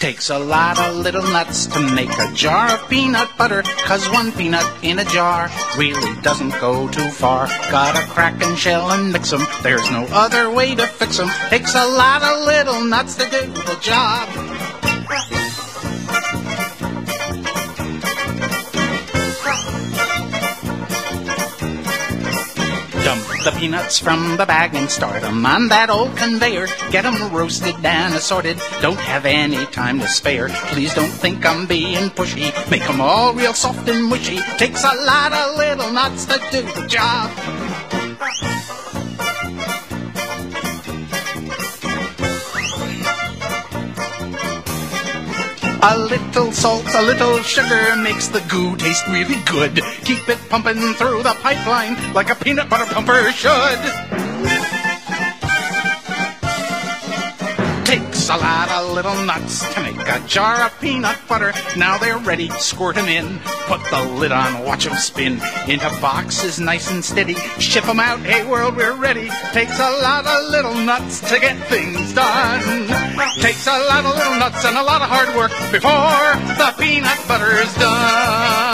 Takes a lot of little nuts to make a jar of peanut butter, 'cause one peanut in a jar really doesn't go too far. Gotta crack and shell and mix 'em, there's no other way to fix 'em. Takes a lot of little nuts to do the job. Dump the peanuts from the bag and start 'em on that old conveyor. Get 'em roasted and assorted, don't have any time to spare. Please don't think I'm being pushy, make 'em all real soft and mushy. Takes a lot of little nuts to do the job. A little salt, a little sugar makes the goo taste really good. Keep it pumping through the pipeline like a peanut butter pumper should. Takes a lot of little nuts to make a jar of peanut butter. Now they're ready, squirt 'em in. Put the lid on, watch 'em spin. Into boxes nice and steady. Ship 'em out, hey world, we're ready. Takes a lot of little nuts to get things done. Takes a lot of little nuts and a lot of hard work before the peanut butter's done.